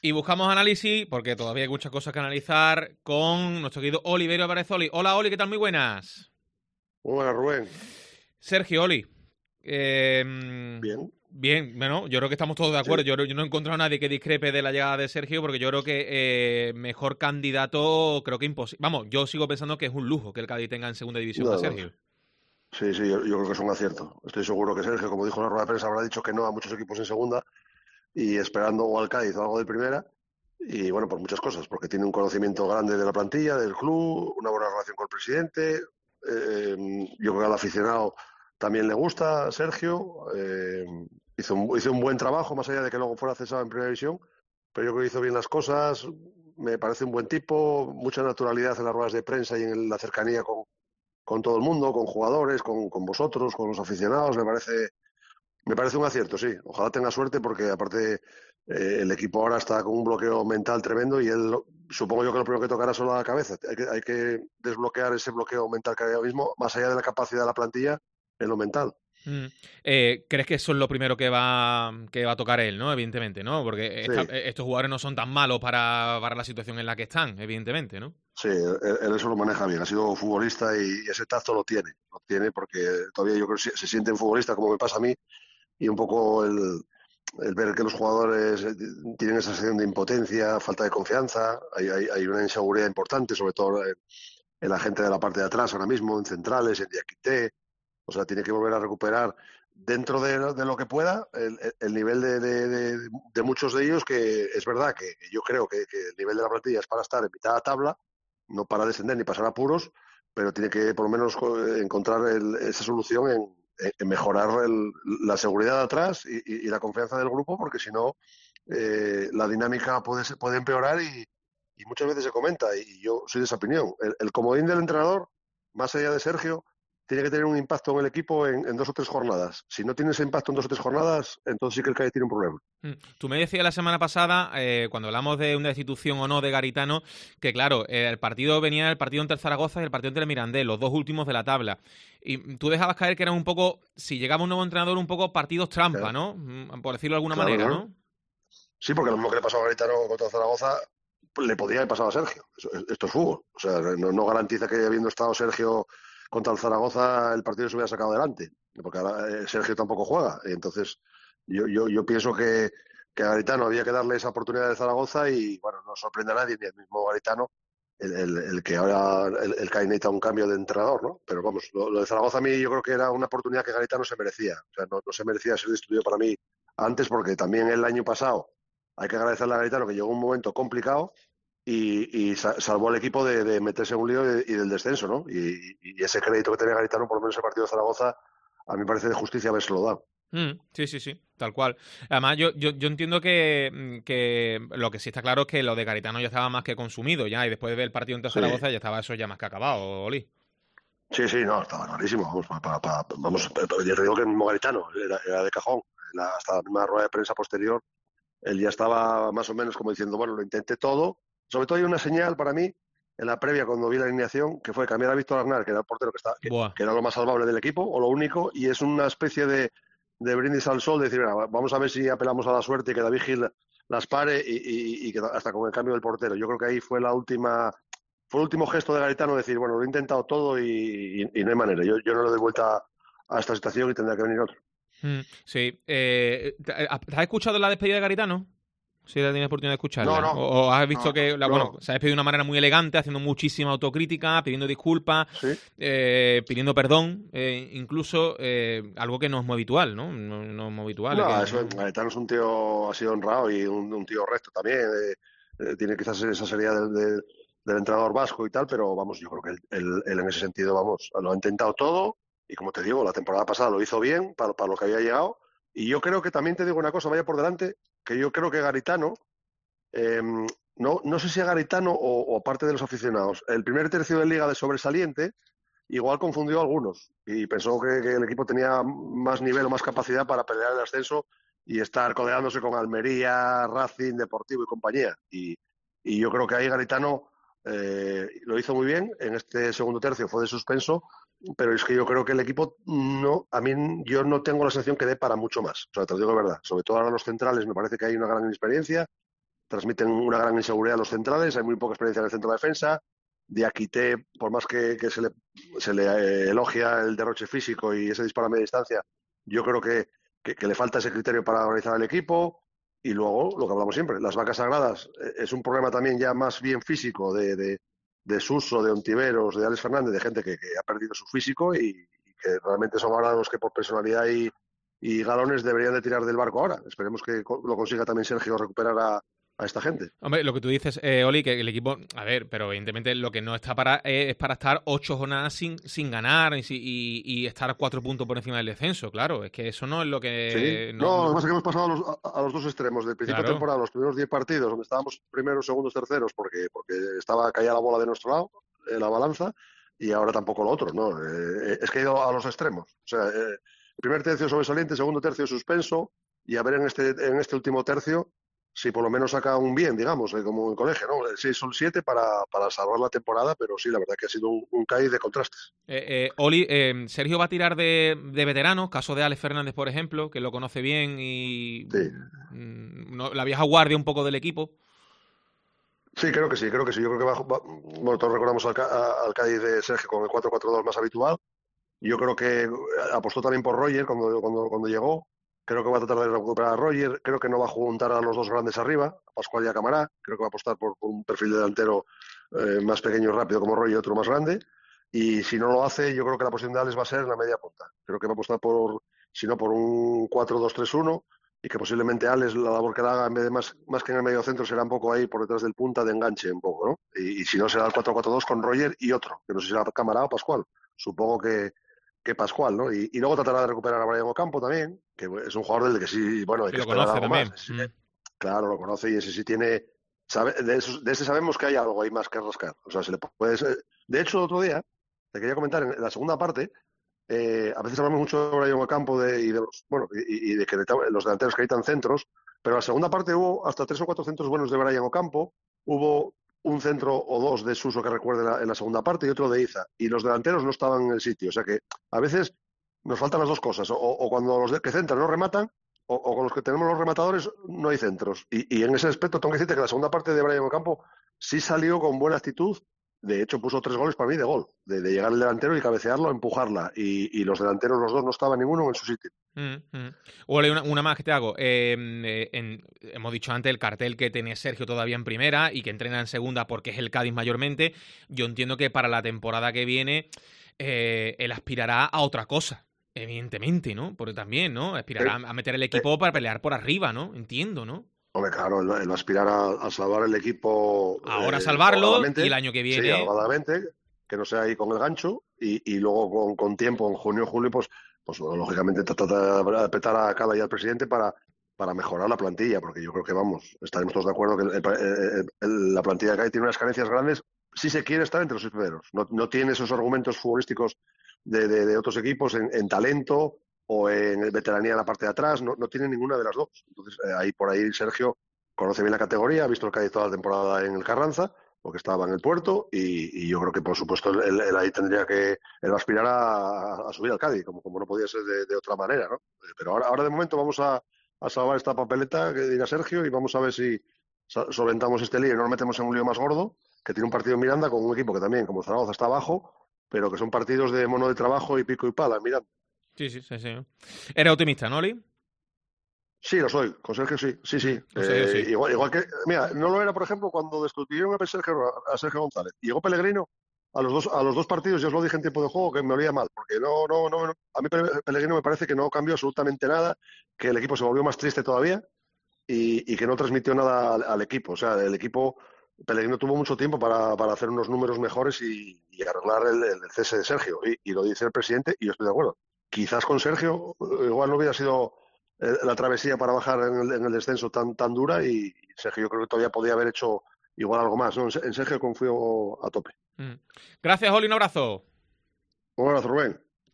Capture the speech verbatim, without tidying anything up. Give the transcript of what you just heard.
Y buscamos análisis, porque todavía hay muchas cosas que analizar, con nuestro querido Oliverio Álvarez Oli. Hola, Oli, ¿qué tal? Muy buenas. Muy buenas, Rubén. Sergio, Oli. Eh, Bien, bien, bueno, yo creo que estamos todos de sí, acuerdo. Yo, yo no he encontrado a nadie que discrepe de la llegada de Sergio, porque yo creo que eh, mejor candidato, creo que imposible. Vamos, yo sigo pensando que es un lujo que el Cádiz tenga en segunda división a no, no. Sergio. Sí, sí, yo, yo creo que es un acierto. Estoy seguro que Sergio, como dijo en la rueda de prensa, habrá dicho que no a muchos equipos en segunda y esperando o al Cádiz o algo de primera. Y bueno, por muchas cosas, porque tiene un conocimiento grande de la plantilla, del club, una buena relación con el presidente. Eh, yo creo que al aficionado también le gusta Sergio. Eh, hizo, un, hizo un buen trabajo, más allá de que luego fuera cesado en primera división. Pero yo creo que hizo bien las cosas. Me parece un buen tipo, mucha naturalidad en las ruedas de prensa y en la cercanía con con todo el mundo, con jugadores, con, con vosotros, con los aficionados. Me parece, me parece un acierto, sí. Ojalá tenga suerte porque aparte eh, el equipo ahora está con un bloqueo mental tremendo y él supongo yo que lo primero que tocará son la cabeza. Hay que, hay que desbloquear ese bloqueo mental que hay ahora mismo, más allá de la capacidad de la plantilla, en lo mental. Mm. Eh, ¿Crees que eso es lo primero que va, que va a tocar él, no? Evidentemente, ¿no? Porque esta- Sí, estos jugadores no son tan malos para, para la situación en la que están, evidentemente, ¿no? sí, él, él eso lo maneja bien. Ha sido futbolista y, y ese tacto lo tiene. Lo tiene porque todavía yo creo que se, se siente en futbolista como me pasa a mí y un poco el, el ver que los jugadores eh, tienen esa sensación de impotencia, falta de confianza, hay, hay, hay una inseguridad importante, sobre todo en, en, la gente de la parte de atrás ahora mismo, en centrales, en Diakité, o sea, tiene que volver a recuperar dentro de, de lo que pueda el, el nivel de, de, de, de, muchos de ellos, que es verdad que, que yo creo que, que, el nivel de la plantilla es para estar en mitad de la tabla, no para descender ni pasar apuros, pero tiene que por lo menos encontrar el, esa solución en, en mejorar el, la seguridad de atrás y, y, y, la confianza del grupo, porque si no, eh, la dinámica puede, puede empeorar y, y, muchas veces se comenta, y yo soy de esa opinión. El, el comodín del entrenador, más allá de Sergio, tiene que tener un impacto en el equipo en, en dos o tres jornadas. Si no tiene ese impacto en dos o tres jornadas, entonces sí que el Cádiz tiene un problema. Tú me decías la semana pasada, eh, cuando hablamos de una destitución o no de Garitano, que claro, eh, el partido venía el partido entre Zaragoza y el partido entre el Mirandés, los dos últimos de la tabla. Y tú dejabas caer que eran un poco, si llegaba un nuevo entrenador, un poco partidos trampa, Claro, ¿no? Por decirlo de alguna claro, manera, claro. ¿no? Sí, porque lo mismo que le pasó a Garitano contra Zaragoza, le podía haber pasado a Sergio. Esto es fútbol. O sea, no, no garantiza que habiendo estado Sergio contra el Zaragoza el partido se hubiera sacado adelante. Porque ahora eh, Sergio tampoco juega. Entonces, yo, yo, yo pienso que, que a Garitano había que darle esa oportunidad de Zaragoza y, bueno, no sorprende a nadie, ni el mismo Garitano, el, el, el que ahora el, el que necesita un cambio de entrenador, ¿no? Pero vamos, lo, lo de Zaragoza a mí yo creo que era una oportunidad que Garitano se merecía. O sea, no, no se merecía ser destituido para mí antes porque también el año pasado hay que agradecerle a Garitano que llegó un momento complicado y, y salvó al equipo de, de meterse en un lío y, y del descenso, ¿no? Y, y, ese crédito que tenía Garitano, por lo menos el partido de Zaragoza, a mí me parece de justicia habérselo dado. Mm, sí, sí, sí, tal cual. Además, yo, yo, yo entiendo que, que lo que sí está claro es que lo de Garitano ya estaba más que consumido ya, y después de ver el partido entre Sí, Zaragoza ya estaba eso ya más que acabado, Oli. sí, sí, no, estaba clarísimo. Vamos, pa, pa, pa, vamos yo te digo que el mismo Garitano era, era de cajón. La, hasta la misma rueda de prensa posterior, él ya estaba más o menos como diciendo, bueno, lo intenté todo. Sobre todo hay una señal para mí en la previa cuando vi la alineación, que fue cambiar a Víctor Arnal, que era el portero que, está, que, Buah. que era lo más salvable del equipo, o lo único, y es una especie de, de brindis al sol, de decir, mira, vamos a ver si apelamos a la suerte y que David Gil las pare y, y, y que hasta con el cambio del portero. Yo creo que ahí fue la última, fue el último gesto de Garitano, decir, bueno, lo he intentado todo y, y, y no hay manera. Yo, yo no le doy vuelta a esta situación y tendrá que venir otro. Mm, sí. Eh, ¿Has escuchado la despedida de Garitano? Si la tienes oportunidad de No, escucharla. no, O, o has visto no, que, la, no, bueno, no. se ha despedido de una manera muy elegante, haciendo muchísima autocrítica, pidiendo disculpas, Sí. eh, pidiendo perdón, eh, incluso eh, algo que no es muy habitual, ¿no? No, no es muy habitual. No, Que eso, no... Gaetano es un tío, ha sido honrado y un, un tío recto también. Eh, eh, tiene quizás esa seriedad del, del, del entrenador vasco y tal, pero vamos, yo creo que él, él, él en ese sentido, vamos, lo ha intentado todo y como te digo, la temporada pasada lo hizo bien para, para lo que había llegado. Y yo creo que también te digo una cosa, vaya por delante, que yo creo que Garitano, eh, no, no sé si a Garitano o, o parte de los aficionados, el primer tercio de liga de sobresaliente, igual confundió a algunos y pensó que, que el equipo tenía más nivel o más capacidad para pelear el ascenso y estar codeándose con Almería, Racing, Deportivo y compañía. Y, y yo creo que ahí Garitano eh, lo hizo muy bien. En este segundo tercio fue de suspenso, pero es que yo creo que el equipo no, a mí yo no tengo la sensación que dé para mucho más. O sea, te lo digo de verdad. Sobre todo ahora los centrales me parece que hay una gran inexperiencia. transmiten una gran inseguridad a los centrales, hay muy poca experiencia en el centro de defensa. Diakité, por más que, que se le, se le eh, elogia el derroche físico y ese disparo a media distancia, yo creo que, que, que le falta ese criterio para organizar el equipo. Y luego, lo que hablamos siempre, las vacas sagradas, eh, es un problema también ya más bien físico de, de, de Suso, de Ontiveros, de Alex Fernández, de gente que, que ha perdido su físico y, y que realmente son ahora los que por personalidad y, y galones deberían de tirar del barco ahora. Esperemos que lo consiga también Sergio recuperar a, a esta gente. Hombre, lo que tú dices, eh, Oli, que el equipo, a ver, pero evidentemente lo que no está para eh, es para estar ocho jornadas sin, sin ganar y, y, y estar cuatro puntos por encima del descenso, claro, es que eso no es lo que... Sí, No, no, no, lo que pasa es que hemos pasado a los, a, a los dos extremos, del principio claro. de temporada, los primeros diez partidos, donde estábamos primeros, segundos, terceros, porque, porque estaba caía la bola de nuestro lado, eh, la balanza, y ahora tampoco lo otro, ¿no? Eh, es que ha ido a los extremos, o sea, eh, primer tercio sobresaliente, segundo tercio suspenso, y a ver en este, en este último tercio si por lo menos saca un bien, digamos, eh, como en colegio, ¿no? El seis son siete para, para salvar la temporada, pero sí, la verdad que ha sido un, un caí de contrastes. Eh, eh, Oli, eh, Sergio va a tirar de, de veteranos, caso de Alex Fernández, por ejemplo, que lo conoce bien y Sí. mm, no, la vieja guardia un poco del equipo. Sí, creo que sí, creo que sí. Yo creo que va, va, bueno, todos recordamos al, al Cádiz de Sergio con el cuatro cuatro dos más habitual. Yo creo que apostó también por Roger cuando, cuando, cuando llegó. Creo que va a tratar de recuperar a Roger. Creo que no va a juntar a los dos grandes arriba, a Pascual y a Camará. Creo que va a apostar por, por un perfil de delantero eh, más pequeño y rápido como Roger y otro más grande. Y si no lo hace, yo creo que la posición de Alex va a ser en la media punta. Creo que va a apostar por, si no por un cuatro dos tres uno, y que posiblemente Alex, la labor que la haga, en vez de más, más que en el medio centro, será un poco ahí por detrás del punta de enganche, un poco, ¿no? Y, y si no, será el cuatro cuatro dos con Roger y otro, que no sé si será Camará o Pascual. Supongo que, que Pascual, ¿no? Y, y luego tratará de recuperar a Brian Ocampo también, que es un jugador del que sí, bueno, hay Sí, que lo esperar conoce algo también. más. Sí, Mm. claro, lo conoce y ese sí tiene... Sabe, de, esos, de ese sabemos que hay algo ahí más que rascar. O sea, se le puede... De hecho, el otro día, te quería comentar, en la segunda parte, eh, a veces hablamos mucho de Brian Ocampo de, y de los, bueno, y, y de que los delanteros que necesitan centros, pero en la segunda parte hubo hasta tres o cuatro centros buenos de Brian Ocampo, hubo un centro o dos de Suso que recuerde en la, en la segunda parte y otro de Iza, y los delanteros no estaban en el sitio, o sea que a veces nos faltan las dos cosas, o, o cuando los de, que centran no rematan, o, o con los que tenemos los rematadores no hay centros, y, y en ese aspecto tengo que decirte que la segunda parte de Brian Ocampo sí salió con buena actitud. De hecho, puso tres goles para mí de gol, de, de llegar el delantero y cabecearlo, empujarla. Y, y los delanteros, los dos, no estaban ninguno en su sitio. Mm, mm. Ole, una, una más que te hago. Eh, eh, en, hemos dicho antes el cartel que tiene Sergio todavía en primera y que entrena en segunda porque es el Cádiz mayormente. Yo entiendo que para la temporada que viene eh, él aspirará a otra cosa, evidentemente, ¿no? Porque también, ¿no? Aspirará Eh, a meter el eh, equipo para pelear por arriba, ¿no? Entiendo, ¿no? hombre, claro, el, el aspirar a, a salvar el equipo Ahora eh, salvarlo y el holgadamente, año que sí, viene. holgadamente, que no sea ahí con el gancho, y, y luego con, con tiempo, en junio o julio, pues, pues bueno, lógicamente trata de apretar a Cala y al presidente para, para mejorar la plantilla, porque yo creo que, vamos, estaremos todos de acuerdo que el, el, el, la plantilla que hay tiene unas carencias grandes si se quiere estar entre los seis primeros. No, no tiene esos argumentos futbolísticos de, de, de otros equipos en, en talento o en veteranía en la parte de atrás, no, no tiene ninguna de las dos. Entonces, eh, ahí por ahí Sergio conoce bien la categoría, ha visto el Cádiz toda la temporada en el Carranza, porque estaba en el puerto, y, y yo creo que, por supuesto, él, él ahí tendría que él aspirar a, a subir al Cádiz, como, como no podía ser de, de otra manera, ¿no? Pero ahora, ahora de momento vamos a, a salvar esta papeleta que dirá Sergio y vamos a ver si solventamos este lío y no nos metemos en un lío más gordo, que tiene un partido en Miranda con un equipo que también, como Zaragoza, está abajo, pero que son partidos de mono de trabajo y pico y pala, Miranda. Sí, sí, sí, sí. Eres optimista, ¿no, Oli? Sí, lo soy, con Sergio sí, sí, sí. Con Sergio Eh, sí. igual, igual que, mira, no lo era, por ejemplo, cuando destituyeron a Sergio, a Sergio González. Llegó Pellegrino a los dos a los dos partidos, ya os lo dije en tiempo de juego, que me olía mal, porque no, no, no, a mí Pellegrino me parece que no cambió absolutamente nada, que el equipo se volvió más triste todavía y, y que no transmitió nada al, al equipo. O sea, el equipo, Pellegrino tuvo mucho tiempo para, para hacer unos números mejores y, y arreglar el, el cese de Sergio. Y, y lo dice el presidente y yo estoy de acuerdo. Quizás con Sergio igual no hubiera sido la travesía para bajar en el, en el descenso tan, tan dura y Sergio yo creo que todavía podía haber hecho igual algo más, ¿no? En Sergio confío a tope. Mm. Gracias, Oli, un abrazo. Un abrazo, Rubén.